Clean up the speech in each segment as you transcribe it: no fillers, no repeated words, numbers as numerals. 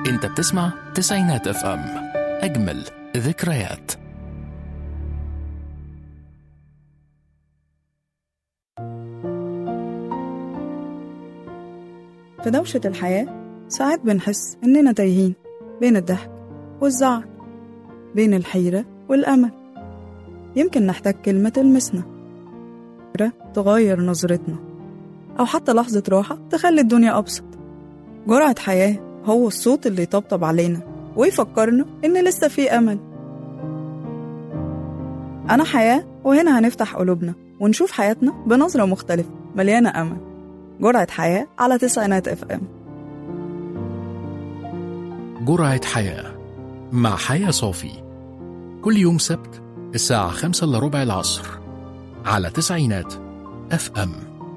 انت بتسمع تسعينات اف ام، اجمل ذكريات. في دوشة الحياة ساعات بنحس إننا تايهين بين الضحك والزعل، بين الحيرة والأمل. يمكن نحتاج كلمة تلمسنا، فكرة تغير نظرتنا، أو حتى لحظة راحة تخلي الدنيا أبسط. جرعة حياة هو الصوت اللي يطبطب علينا ويفكرنا إن لسه في أمل. أنا حياة، وهنا هنفتح قلوبنا ونشوف حياتنا بنظرة مختلفة مليانة أمل. جرعة حياة على تسعينات اف ام. جرعة حياة مع حياة صافي، كل يوم سبت الساعة 5:15 العصر على تسعينات اف ام.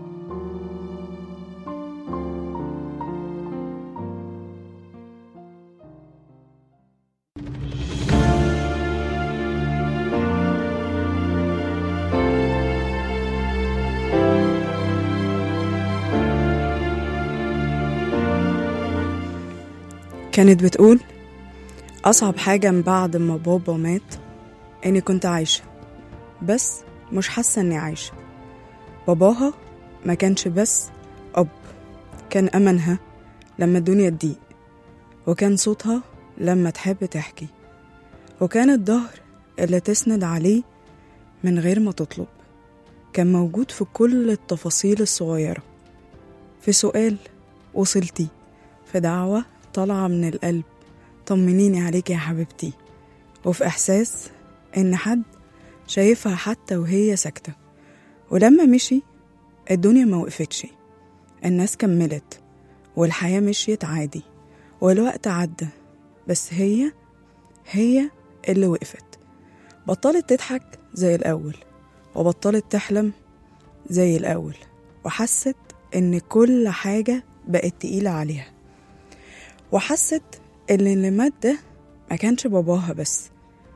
كانت بتقول أصعب حاجة من بعد ما بابا مات إني كنت عايشة، بس مش حاسة إني عايشة. باباها ما كانش بس أب، كان أمنها لما الدنيا تضيق، وكان صوتها لما تحب تحكي، وكان الظهر اللي تسند عليه من غير ما تطلب. كان موجود في كل التفاصيل الصغيرة، في سؤال وصلتي، في دعوة طالعة من القلب طمنيني عليك يا حبيبتي، وفي إحساس إن حد شايفها حتى وهي ساكتة. ولما مشي الدنيا ما وقفتش، الناس كملت والحياة مشيت عادي، والوقت عدى، بس هي اللي وقفت. بطلت تضحك زي الأول، وبطلت تحلم زي الأول، وحست إن كل حاجة بقت تقيلة عليها، وحست إن اللي مات ده ما كانش باباها بس،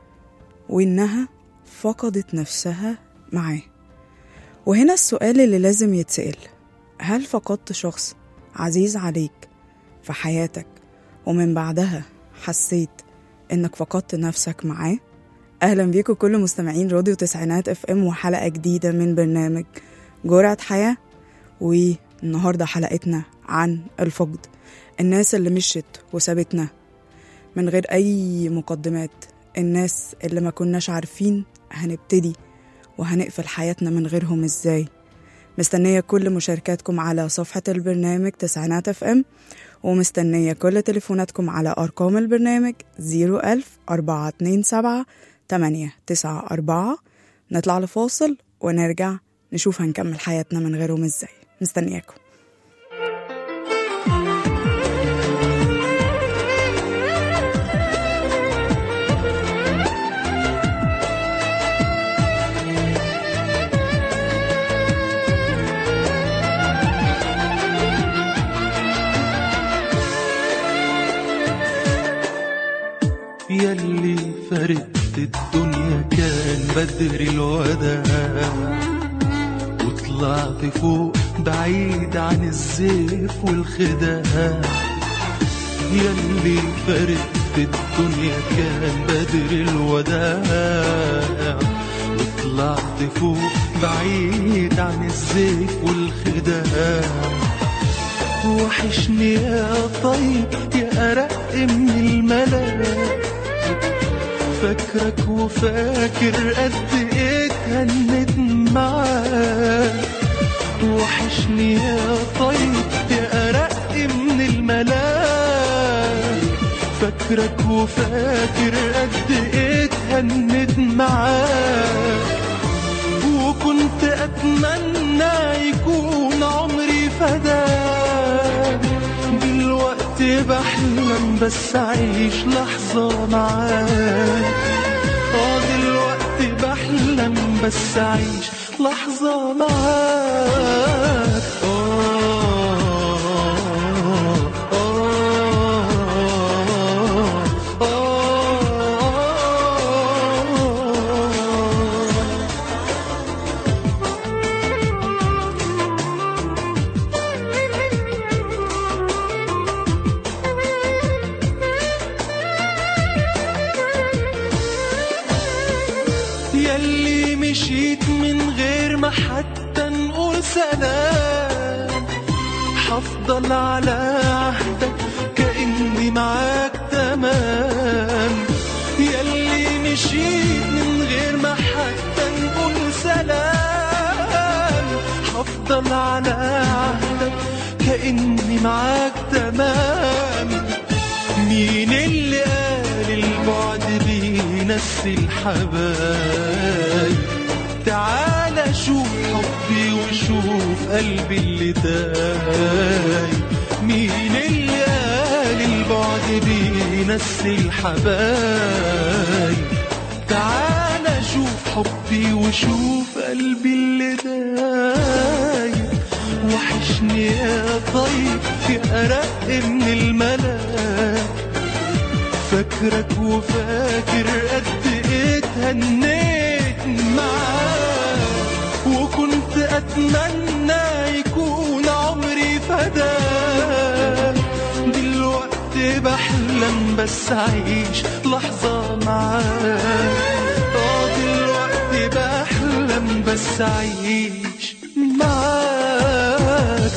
وإنها فقدت نفسها معاه. وهنا السؤال اللي لازم يتسأل: هل فقدت شخص عزيز عليك في حياتك ومن بعدها حسيت إنك فقدت نفسك معاه؟ أهلا بيكم كل مستمعين راديو تسعينات اف ام، وحلقة جديدة من برنامج جرعة حياة. والنهاردة حلقتنا عن الفقد، الناس اللي مشت وسابتنا من غير أي مقدمات، الناس اللي ما كناش عارفين هنبتدي وهنقفل حياتنا من غيرهم إزاي. مستنية كل مشاركاتكم على صفحة البرنامج تسعينات اف ام، ومستنية كل تليفوناتكم على أرقام البرنامج 01000-427-894. نطلع لفاصل ونرجع نشوف هنكمل حياتنا من غيرهم إزاي. مستنياكم. ياللي فرقت الدنيا كان بدر الوداع، وطلعت فوق بعيد عن الزيف والخداع. ياللي فرقت الدنيا كان بدر الوداع، وطلعت فوق بعيد عن الزيف والخداع. وحشني يا طيب يا أرق من الملاك، فاكرك وفاكر قد ايه اتهنت معاك. وحشني يا طيب يا أرق من الملاك، فاكرك وفاكر قد ايه اتهنت معاك. وكنت أتمنى يكون عمري فداك، دلوقتي بحلم بس أعيش لحظة معاك. دلوقتي بحلم بس أعيش لحظة معاك. حتى نقول سلام، هفضل على عهدك كأني معاك تمام. ياللي مشيت من غير ما حتى نقول سلام، هفضل على عهدك كأني معاك تمام. مين اللي قال البعد بينسي الحبايب؟ تعالى شوف حبي وشوف قلبي اللي دايب. مين اللي قال البعد بينسي الحبايب؟ تعالى شوف حبي وشوف قلبي اللي دايب. وحشني يا طيب يا أرق من الملاك، فاكرك وفاكر قد ايه اتهنيت معاك. وكنت أتمنى يكون عمري فداك، دلوقتي بحلم بس أعيش لحظة معاك. دلوقتي بحلم بس أعيش معاك.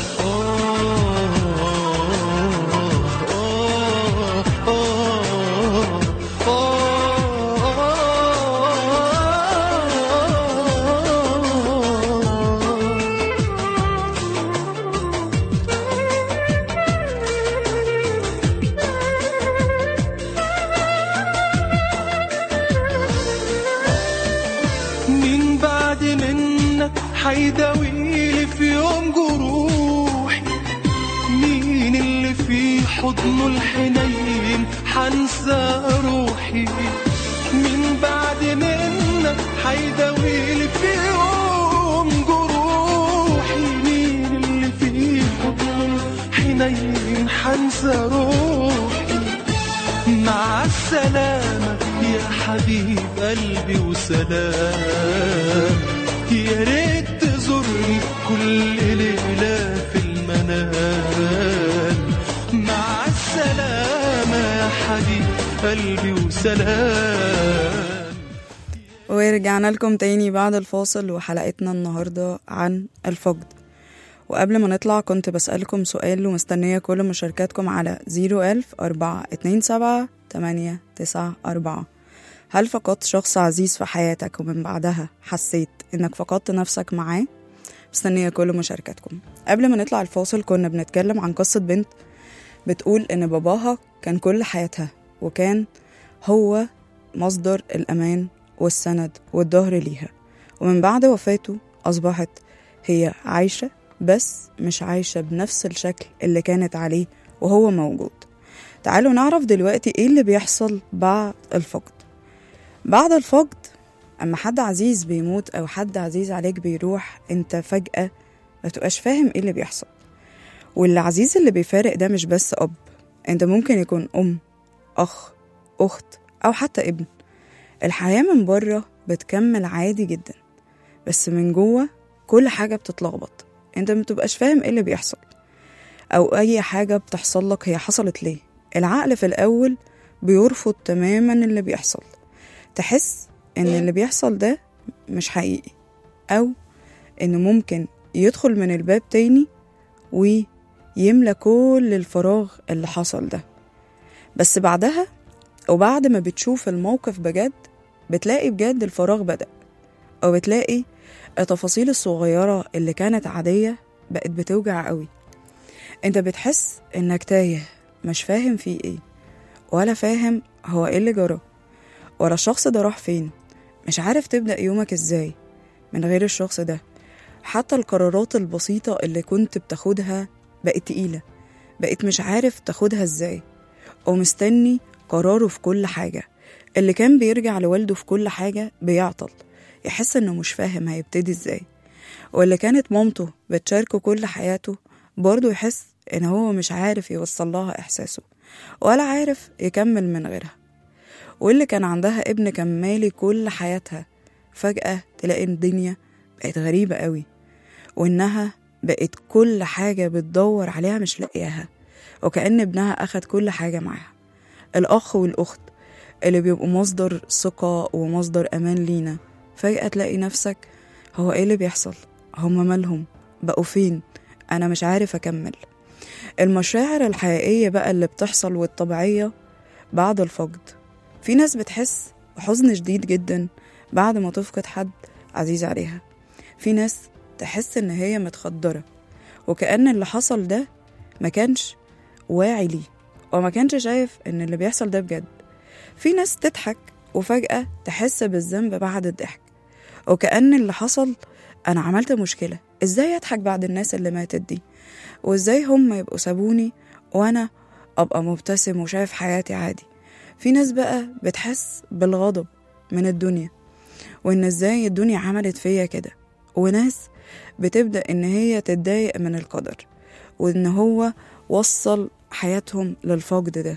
مين بعد منك حيداويلي في يوم جروحي؟ مين اللي في حضنه الحنين حنسى روحي؟ مين بعد منك حيداويلي في يوم جروحي؟ مين اللي في حضنه الحنين حنسى روحي؟ مع السلامة يا حبيب قلبي وسلام. يا ريت تزورني كل ليلة في المنام. مع السلامة يا حبيب قلبي وسلام. ورجعنا لكم تاني بعد الفاصل، وحلقتنا النهاردة عن الفقد. وقبل ما نطلع كنت بسألكم سؤال ومستنية كل مشاركاتكم على 010427894. هل فقدت شخص عزيز في حياتك ومن بعدها حسيت انك فقدت نفسك معاه؟ مستنية كل مشاركاتكم. قبل ما نطلع الفاصل كنا بنتكلم عن قصة بنت بتقول ان باباها كان كل حياتها، وكان هو مصدر الأمان والسند والظهر ليها، ومن بعد وفاته أصبحت هي عايشة، بس مش عايشة بنفس الشكل اللي كانت عليه وهو موجود. تعالوا نعرف دلوقتي ايه اللي بيحصل بعد الفقد. بعد الفقد اما حد عزيز بيموت او حد عزيز عليك بيروح، انت فجأة ما تبقاش فاهم ايه اللي بيحصل. والعزيز اللي بيفارق ده مش بس اب، انت ممكن يكون ام، اخ، اخت، او حتى ابن. الحياة من بره بتكمل عادي جدا، بس من جوه كل حاجة بتتلخبط. انت ما بتبقاش فاهم ايه اللي بيحصل، او اي حاجة بتحصل لك هي حصلت ليه. العقل في الاول بيرفض تماما اللي بيحصل، تحس ان اللي بيحصل ده مش حقيقي، او انه ممكن يدخل من الباب تاني ويملى كل الفراغ اللي حصل ده. بس بعدها وبعد ما بتشوف الموقف بجد، بتلاقي بجد الفراغ بدأ، او بتلاقي التفاصيل الصغيرة اللي كانت عادية بقت بتوجع قوي. انت بتحس انك تايه، مش فاهم فيه ايه، ولا فاهم هو ايه اللي جرى، ولا الشخص ده راح فين. مش عارف تبدأ يومك ازاي من غير الشخص ده. حتى القرارات البسيطة اللي كنت بتاخدها بقت تقيلة، بقت مش عارف تاخدها ازاي، ومستني قراره في كل حاجة. اللي كان بيرجع لوالده في كل حاجة بيعطل، يحس انه مش فاهم هيبتدي ازاي. واللي كانت مامته بتشاركه كل حياته برضه يحس ان هو مش عارف يوصل لها احساسه، ولا عارف يكمل من غيرها. واللي كان عندها ابن كان مالي كل حياتها، فجأة تلاقي الدنيا بقت غريبة قوي، وانها بقت كل حاجة بتدور عليها مش لاقياها، وكأن ابنها أخد كل حاجة معاها. الأخ والأخت اللي بيبقوا مصدر ثقة ومصدر أمان لينا، فجأة تلاقي نفسك هو ايه اللي بيحصل؟ هما مالهم؟ بقوا فين؟ أنا مش عارف أكمل. المشاعر الحقيقية بقى اللي بتحصل والطبيعية بعد الفقد. في ناس بتحس بحزن شديد جدا بعد ما تفقد حد عزيز عليها. في ناس تحس إن هي متخدرة وكأن اللي حصل ده ما كانش واعي ليه وما كانش شايف إن اللي بيحصل ده بجد. في ناس تضحك وفجأة تحس بالذنب بعد الضحك وكأن اللي حصل أنا عملت مشكلة، إزاي أضحك بعد الناس اللي ماتت دي، وإزاي هم يبقوا سابوني وأنا أبقى مبتسم وشايف حياتي عادي. في ناس بقى بتحس بالغضب من الدنيا وإن إزاي الدنيا عملت فيا كده، وناس بتبدأ إن هي تتضايق من القدر وإن هو وصل حياتهم للفقد ده.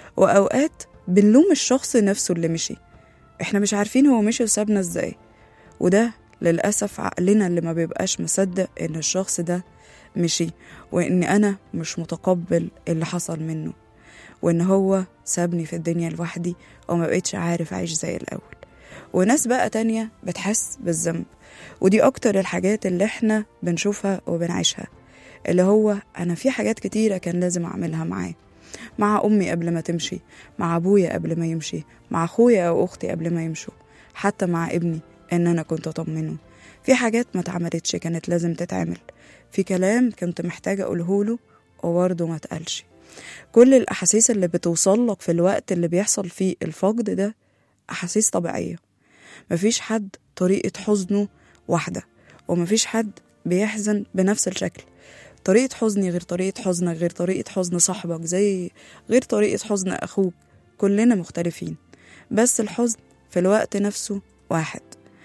وأوقات بنلوم الشخص نفسه اللي مشي، إحنا مش عارفين هو مشي وسابنا إزاي، وده للأسف عقلنا اللي ما بيبقاش مصدق إن الشخص ده مشي وإن أنا مش متقبل اللي حصل منه وإن هو سابني في الدنيا لوحدي وما بقيتش عارف أعيش زي الأول. وناس بقى تانية بتحس بالذنب، ودي أكتر الحاجات اللي إحنا بنشوفها وبنعيشها، اللي هو أنا في حاجات كتيرة كان لازم أعملها معاه، مع أمي قبل ما تمشي، مع أبويا قبل ما يمشي، مع أخويا أو أختي قبل ما يمشوا، حتى مع ابني إن أنا كنت أطمنه. في حاجات ما اتعملتش كانت لازم تتعمل، في كلام كنت محتاجة أقوله له وبرضه ما اتقالش. كل الأحاسيس اللي بتوصلك في الوقت اللي بيحصل فيه الفقد ده أحاسيس طبيعية. مفيش حد طريقة حزنه واحدة، ومفيش حد بيحزن بنفس الشكل. طريقة حزني غير طريقة حزنك، غير طريقة حزن صاحبك، زي غير طريقة حزن أخوك. كلنا مختلفين، بس الحزن في الوقت نفسه واحد.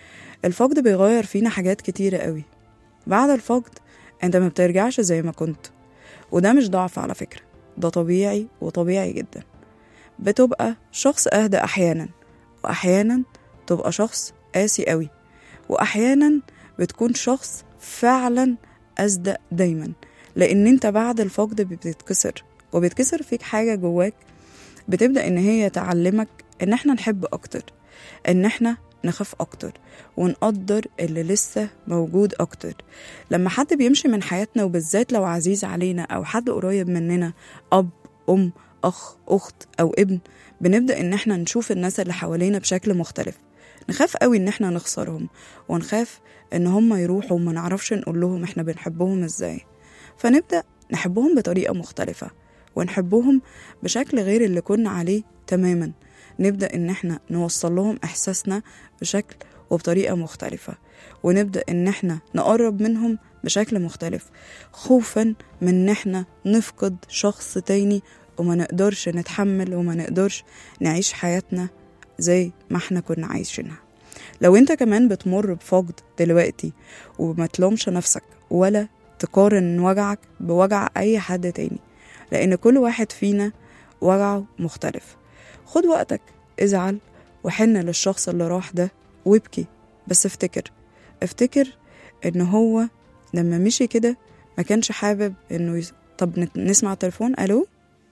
الفقد بيغير فينا حاجات كتيرة قوي. بعد الفقد انت ما بترجعش زي ما كنت، وده مش ضعف على فكرة، ده طبيعي وطبيعي جدا. بتبقى شخص أهدى أحيانا، وأحيانا تبقى شخص قاسي قوي، وأحيانا بتكون شخص فعلا أصدق دايما، لأن انت بعد الفقد بتتكسر وبتكسر فيك حاجة جواك، بتبدأ ان هي تعلمك ان احنا نحب أكتر، ان احنا نخاف أكتر، ونقدر اللي لسه موجود أكتر. لما حد بيمشي من حياتنا، وبالذات لو عزيز علينا أو حد قريب مننا، أب، أم، أخ، أخت أو ابن، بنبدأ إن احنا نشوف الناس اللي حوالينا بشكل مختلف. نخاف قوي إن احنا نخسرهم، ونخاف إن هم يروحوا وما نعرفش نقول لهم احنا بنحبهم إزاي. فنبدأ نحبهم بطريقة مختلفة، ونحبهم بشكل غير اللي كنا عليه تماما. نبدأ إن احنا نوصل لهم إحساسنا بشكل وبطريقة مختلفة، ونبدأ إن احنا نقرب منهم بشكل مختلف، خوفا من إن احنا نفقد شخص تاني وما نقدرش نتحمل وما نقدرش نعيش حياتنا زي ما احنا كنا عايشينها. لو انت كمان بتمر بفقد دلوقتي، وما تلومش نفسك ولا تقارن وجعك بوجع أي حد تاني، لأن كل واحد فينا وجعه مختلف. خد وقتك، ازعل وحن للشخص اللي راح ده وابكي، بس افتكر ان هو لما مشي كده ما كانش حابب انه طب نسمع التليفون. الو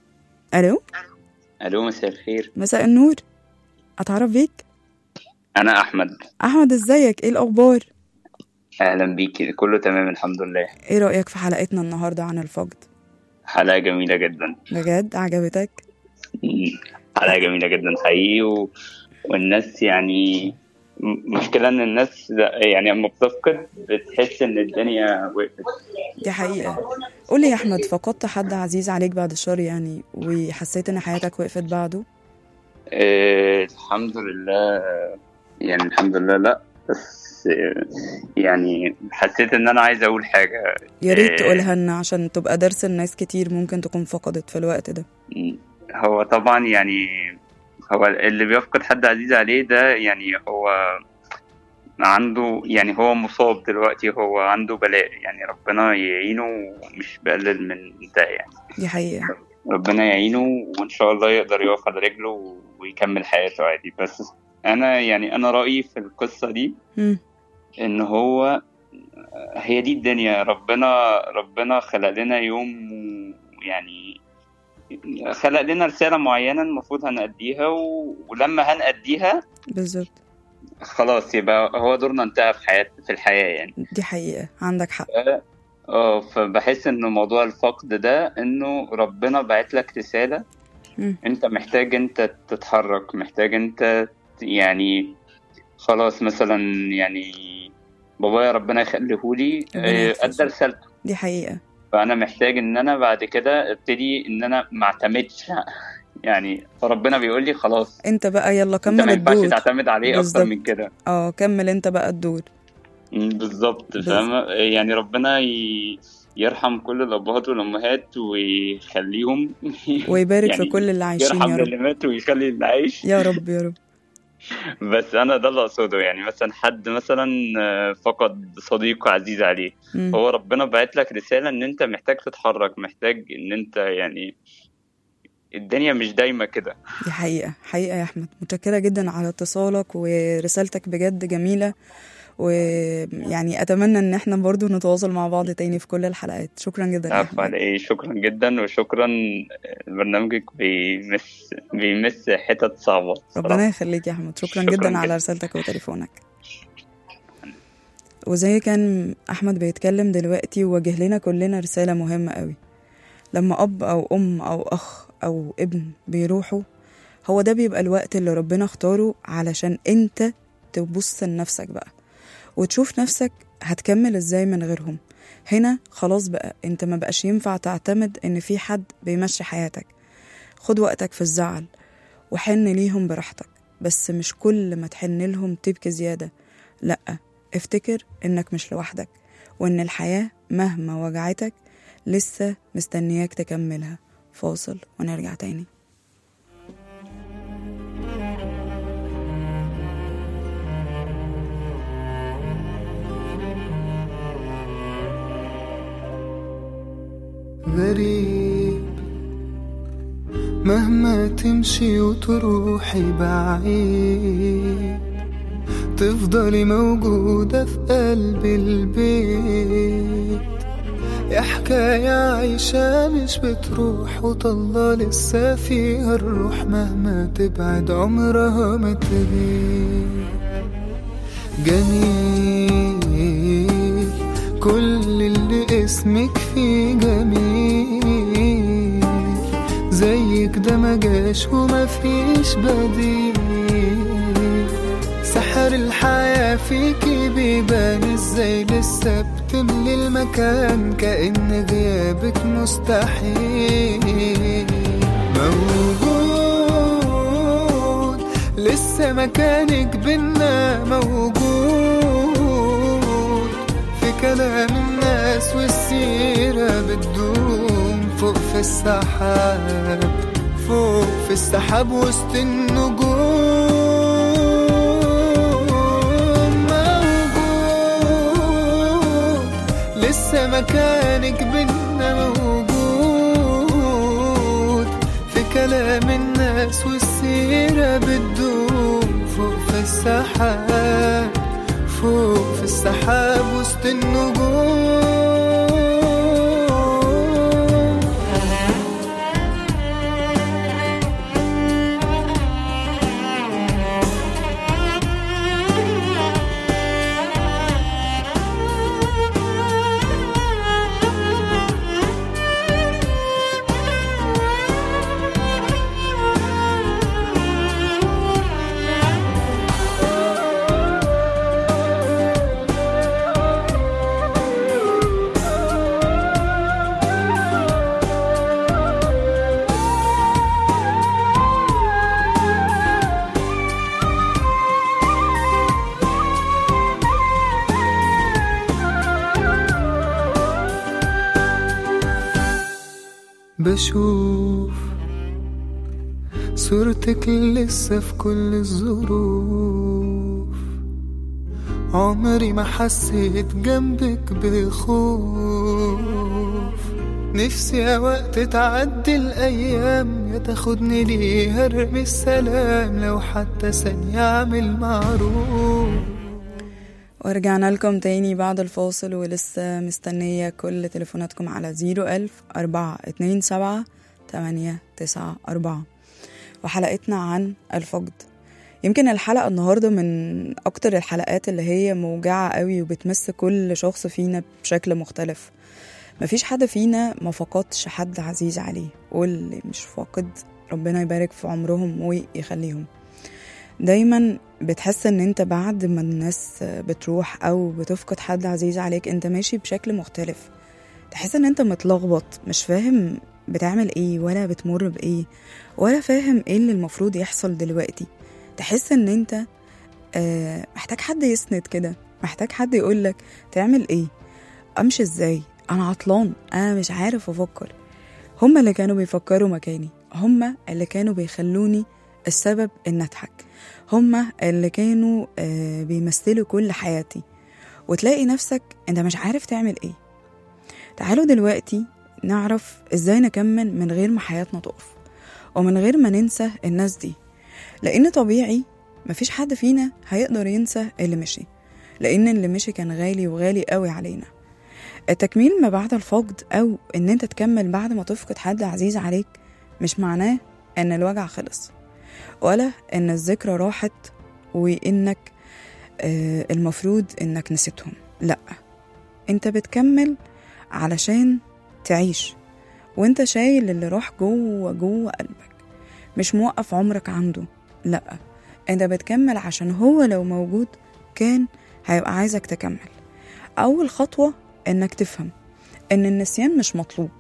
مساء الخير. مساء النور، اتعرف بيك؟ انا احمد. ازيك؟ ايه الاخبار؟ اهلا بيكي، كله تمام الحمد لله. ايه رأيك في حلقتنا النهاردة عن الفقد؟ حلقة جميلة جدا بجد عجبتك؟ حلقة جميلة جدا حقيقي والناس يعني مشكلة ان الناس يعني لما بتفقد بتحس ان الدنيا وقفت. دي حقيقة. قولي يا احمد، فقدت حد عزيز عليك بعد الشر يعني وحسيت ان حياتك وقفت بعده؟ الحمد لله، يعني الحمد لله لا، بس يعني حسيت ان انا عايز اقول حاجة. يا ريت تقولها لنا عشان تبقى درس الناس كتير ممكن تكون فقدت في الوقت ده. هو طبعا يعني هو اللي بيفقد حد عزيز عليه ده يعني هو عنده، يعني هو مصاب دلوقتي، هو عنده بلاء، يعني ربنا يعينه، مش بقلل من ده يعني. دي حقيقة. ربنا يعينه وإن شاء الله يقدر يقف على رجله ويكمل حياته عادي. بس أنا رأيي في القصة دي إن هي دي الدنيا. ربنا خلق لنا يوم، يعني خلق لنا رسالة معينة المفروض هنأديها، ولما هنأديها بالظبط خلاص يبقى هو دورنا انتهى في الحياة يعني. دي حقيقة، عندك حق. فبحس انه موضوع الفقد ده انه ربنا بعت لك رسالة. انت محتاج انت تتحرك، محتاج انت يعني خلاص مثلا يعني بابايا ربنا يخليهولي ادى رسالته. دي حقيقة. فانا محتاج ان انا بعد كده ابتدي ان انا ما اعتمدش يعني، فربنا بيقول لي خلاص انت بقى يلا كمل الدور، انت ما ينفعش تعتمد عليه اكتر من كده. كمل انت بقى الدور. بالظبط. فاهم يعني ربنا يرحم كل الابهات والامهات ويخليهم ويبارك يعني في كل اللي عايشين يرحم اللي مات ويخلي اللي عايش يا رب يا رب. بس انا ده اللي اقصده يعني، مثلا حد مثلا فقد صديق عزيز عليه، هو ربنا بعت لك رسالة ان انت محتاج تتحرك، محتاج ان انت يعني الدنيا مش دايما كده. دي حقيقة حقيقة يا أحمد، متشكرة جدا على اتصالك ورسالتك بجد جميلة، ويعني أتمنى إن احنا برضو نتواصل مع بعض تاني في كل الحلقات. شكرا جدا يا أحمد. على إيه، شكرا جدا، وشكرا برنامجك بيمس حتت صعبة. ربنا يخليك يا أحمد، شكرا جدا على رسالتك وتليفونك. وزي كان أحمد بيتكلم دلوقتي ووجه لنا كلنا رسالة مهمة قوي. لما أب أو أم أو أخ أو ابن بيروحوا، هو ده بيبقى الوقت اللي ربنا اختاره علشان انت تبص لنفسك بقى وتشوف نفسك هتكمل ازاي من غيرهم. هنا خلاص بقى انت ما بقاش ينفع تعتمد ان في حد بيمشي حياتك. خد وقتك في الزعل وحن ليهم براحتك، بس مش كل ما تحن لهم تبكي زيادة. لأ، افتكر انك مش لوحدك، وان الحياة مهما وجعتك لسه مستنياك تكملها. فاصل ونرجع تاني. غريب مهما تمشي وتروحي بعيد، تفضلي موجودة في قلب البيت. يا حكاية عايشة مش بتروح وطلع لسه فيها الروح، مهما تبعد عمرها ما تغيب. جميل كل اللي اسمك فيه جميل، زيك ده مجاش وما فيش بديل. سحر الحياة فيكي بيبان ازاي، لسه بتملي المكان كأن غيابك مستحيل. موجود لسه مكانك بينا، موجود في كلام الناس والسيرة بتدوم فوق في السحاب، فوق في السحاب وسط النجوم. لسه مكانك بينا، موجود في كلام الناس والسيرة بتدوم فوق في السحاب، فوق في السحاب وسط النجوم. بشوف صورتك لسه في كل الظروف، عمري ما حسيت جنبك بخوف. نفسي يا وقت تعدي الأيام، يا تاخدني ليها ارمي السلام، لو حتى ثانية اعمل معروف. ورجعنا لكم تاني بعد الفاصل، ولسه مستنية كل تليفوناتكم على 01000-427-894. وحلقتنا عن الفقد. يمكن الحلقة النهاردة من أكتر الحلقات اللي هي موجعة قوي وبتمس كل شخص فينا بشكل مختلف. مفيش حد فينا ما فقدش حد عزيز عليه، واللي مش فاقد ربنا يبارك في عمرهم ويخليهم. دايما بتحس ان انت بعد ما الناس بتروح او بتفقد حد عزيز عليك انت ماشي بشكل مختلف، تحس ان انت متلخبط، مش فاهم بتعمل ايه ولا بتمر بايه ولا فاهم ايه اللي المفروض يحصل دلوقتي. تحس ان انت محتاج حد يسند كده، محتاج حد يقولك تعمل ايه، امشي ازاي، انا عطلان، انا مش عارف افكر. هما اللي كانوا بيفكروا مكاني، هما اللي كانوا بيخلوني السبب ان اضحك، هما اللي كانوا بيمثلوا كل حياتي. وتلاقي نفسك انت مش عارف تعمل ايه. تعالوا دلوقتي نعرف ازاي نكمل من غير ما حياتنا تقف ومن غير ما ننسى الناس دي، لان طبيعي مفيش حد فينا هيقدر ينسى اللي مشي، لان اللي مشي كان غالي وغالي قوي علينا. التكميل ما بعد الفقد او ان انت تكمل بعد ما تفقد حد عزيز عليك مش معناه ان الوجع خلص ولا ان الذكرى راحت وانك المفروض انك نسيتهم. لا، انت بتكمل علشان تعيش وانت شايل اللي راح جوه قلبك، مش موقف عمرك عنده. لا، انت بتكمل عشان هو لو موجود كان هيبقى عايزك تكمل. اول خطوة انك تفهم ان النسيان مش مطلوب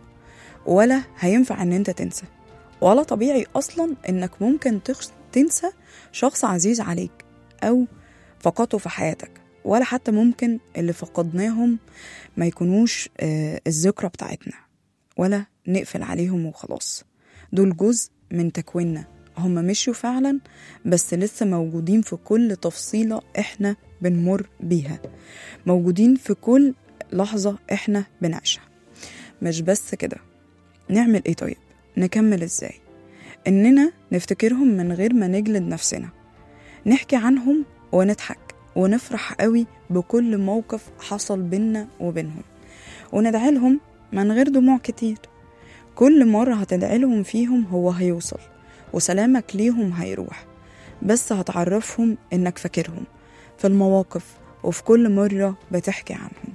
ولا هينفع ان انت تنسى، ولا طبيعي اصلا انك ممكن تنسى شخص عزيز عليك او فقدته في حياتك، ولا حتى ممكن اللي فقدناهم ما يكونوش الذكرى بتاعتنا ولا نقفل عليهم وخلاص. دول جزء من تكويننا، هم مشوا فعلا بس لسه موجودين في كل تفصيلة احنا بنمر بيها، موجودين في كل لحظة احنا بنعيشها. مش بس كده، نعمل ايه طيب؟ نكمل ازاي؟ اننا نفتكرهم من غير ما نجلد نفسنا، نحكي عنهم ونضحك ونفرح قوي بكل موقف حصل بينا وبينهم، وندعي لهم من غير دموع كتير. كل مرة هتدعي لهم فيهم هو هيوصل وسلامك ليهم هيروح، بس هتعرفهم انك فاكرهم في المواقف وفي كل مرة بتحكي عنهم.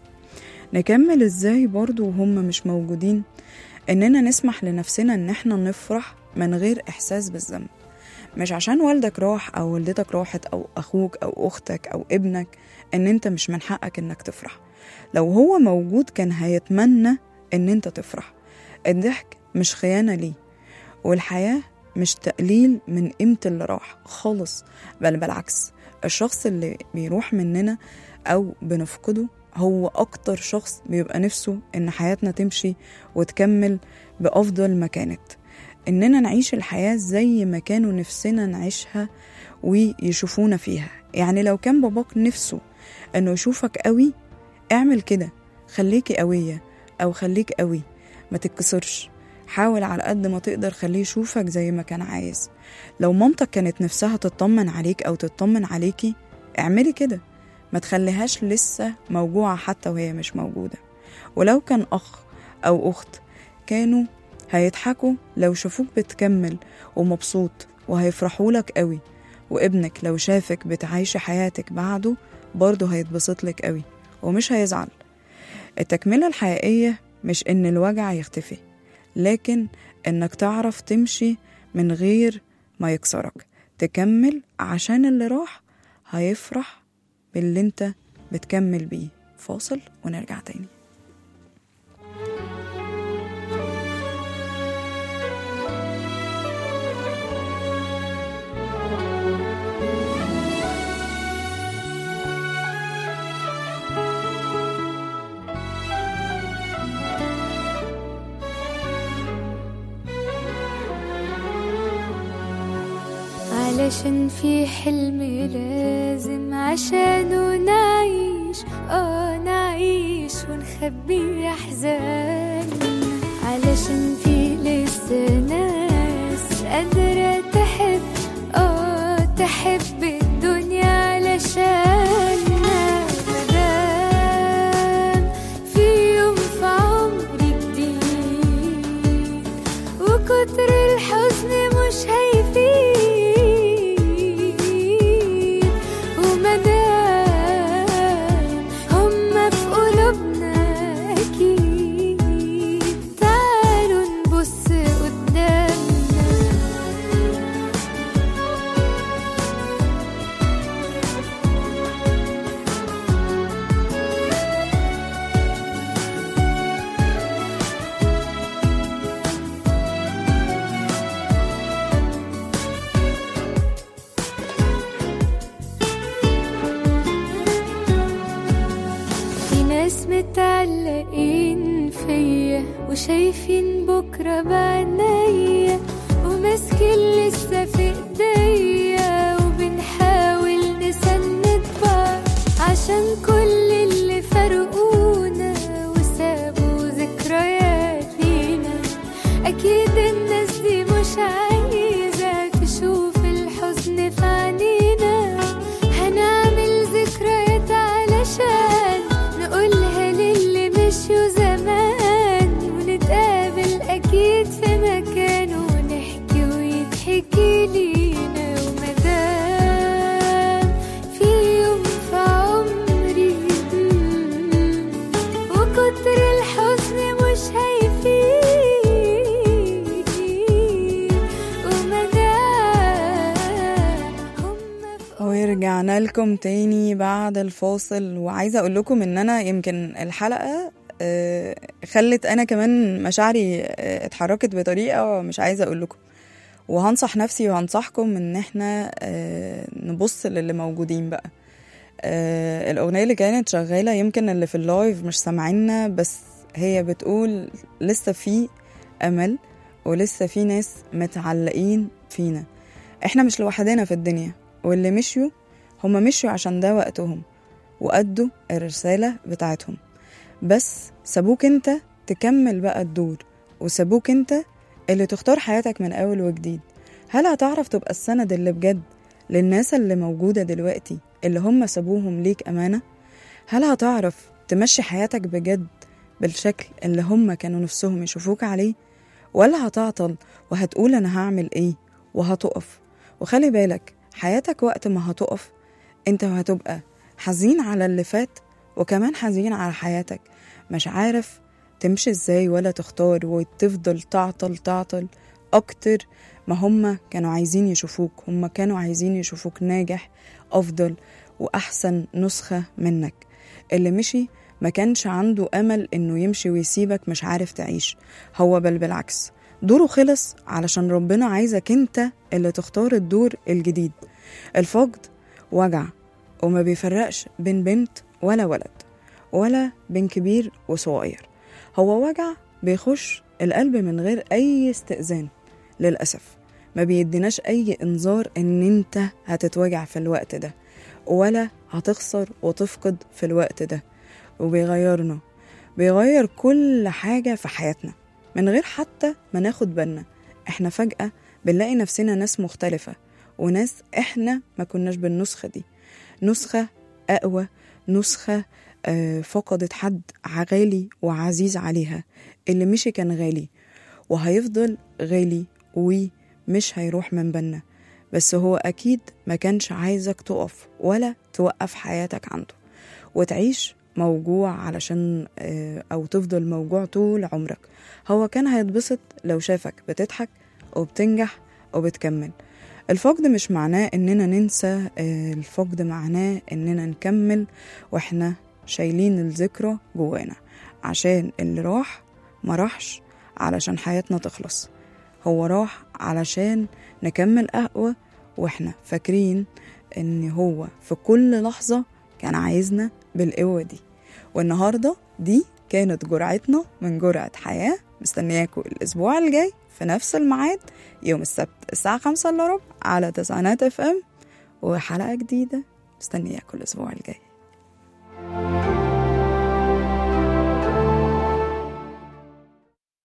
نكمل ازاي برضو وهم مش موجودين؟ اننا نسمح لنفسنا ان احنا نفرح من غير احساس بالذنب، مش عشان والدك راح او والدتك راحت او اخوك او اختك او ابنك ان انت مش من حقك انك تفرح. لو هو موجود كان هيتمنى ان انت تفرح. الضحك مش خيانة ليه، والحياة مش تقليل من قيمة اللي راح خالص، بل بالعكس، الشخص اللي بيروح مننا او بنفقده هو اكتر شخص بيبقى نفسه ان حياتنا تمشي وتكمل بافضل ما كانت، اننا نعيش الحياة زي ما كانوا نفسنا نعيشها ويشوفونا فيها. يعني لو كان باباك نفسه انه يشوفك قوي، اعمل كده، خليكي قوية او خليك قوي، ما تتكسرش، حاول على قد ما تقدر خليه يشوفك زي ما كان عايز. لو مامتك كانت نفسها تطمن عليك او تطمن عليكي، اعملي كده، ما تخليهاش لسه موجوعة حتى وهي مش موجودة. ولو كان أخ أو أخت كانوا هيضحكوا لو شافوك بتكمل ومبسوط وهيفرحوا لك قوي، وابنك لو شافك بتعيش حياتك بعده برضه هيتبسط لك قوي ومش هيزعل. التكملة الحقيقية مش إن الوجع يختفي، لكن إنك تعرف تمشي من غير ما يكسرك، تكمل عشان اللي راح هيفرح باللي انت بتكمل بيه. فاصل ونرجع تاني. علشان في حلم لازم عشانه نعيش، نعيش ونخبي أحزاننا، علشان في لسه ناس قادرة تحب، تحب الدنيا علشاننا. مادام في يوم في عمري جديد وكتر الحزن مش هيفيد، ذكرى بعناية وماسكين لسه في ايديا وبنحاول نسند بعض عشان كل اللي فرقونا وسابوا ذكريات لينا. أكيد الناس دي مش عايزة تشوف الحزن في عينينا. هنعمل ذكريات علشان نقولها للي مشيوا زمان ونتقابل أكيد في مكان ونحكي ويتحكي لينا. ومدام في يوم في عمري وكتر الحزن مش هيفيد ومدام ورجعنا لكم تاني بعد الفاصل، وعايزة أقول لكم إن أنا يمكن الحلقة خلت أنا كمان مشاعري اتحركت بطريقة مش عايزة أقول لكم، وهنصح نفسي وهنصحكم إن احنا نبص للي موجودين بقى. الأغنية اللي كانت شغالة يمكن اللي في اللايف مش سامعيننا، بس هي بتقول لسه في أمل ولسه في ناس متعلقين فينا. احنا مش لوحدنا في الدنيا، واللي مشيوا هم مشيوا عشان ده وقتهم وأدوا الرسالة بتاعتهم، بس سابوك انت تكمل بقى الدور، وسابوك انت اللي تختار حياتك من أول وجديد. هل هتعرف تبقى السند اللي بجد للناس اللي موجودة دلوقتي اللي هم سابوهم ليك أمانة؟ هل هتعرف تمشي حياتك بجد بالشكل اللي هم كانوا نفسهم يشوفوك عليه؟ ولا هتعطل وهتقول أنا هعمل إيه وهتقف؟ وخلي بالك حياتك وقت ما هتقف انت هتبقى حزين على اللي فات وكمان حزين على حياتك، مش عارف تمشي ازاي ولا تختار، وتفضل تعطل اكتر ما هم كانوا عايزين يشوفوك. هم كانوا عايزين يشوفوك ناجح افضل واحسن نسخة منك. اللي مشي ما كانش عنده امل انه يمشي ويسيبك مش عارف تعيش، هو بل بالعكس دوره خلص علشان ربنا عايزك انت اللي تختار الدور الجديد. الفقد وجع وما بيفرقش بين بنت ولا ولد ولا بين كبير وصغير، هو وجع بيخش القلب من غير اي استئذان. للأسف ما بيديناش اي انذار ان انت هتتوجع في الوقت ده ولا هتخسر وتفقد في الوقت ده، وبيغيرنا، بيغير كل حاجة في حياتنا من غير حتى ما ناخد بالنا. احنا فجأة بنلاقي نفسنا ناس مختلفة، وناس احنا ما كناش بالنسخة دي، نسخة أقوى، نسخة فقدت حد غالي وعزيز عليها. اللي مشي كان غالي وهيفضل غالي ومش هيروح من بالنا، بس هو أكيد ما كانش عايزك تقف ولا توقف حياتك عنده وتعيش موجوع علشان أو تفضل موجوع طول عمرك. هو كان هيتبسط لو شافك بتضحك وبتنجح وبتكمل. الفقد مش معناه إننا ننسى، الفقد معناه إننا نكمل وإحنا شايلين الذكرى جوانا، عشان اللي راح ما راحش علشان حياتنا تخلص، هو راح علشان نكمل أقوى وإحنا فاكرين إن هو في كل لحظة كان عايزنا بالقوة دي. والنهاردة دي كانت جرعتنا من جرعة حياة. مستنياكم الأسبوع الجاي في نفس الميعاد يوم السبت الساعة 5:15 على 9 FM وحلقة جديدة. مستنياكم الأسبوع الجاي.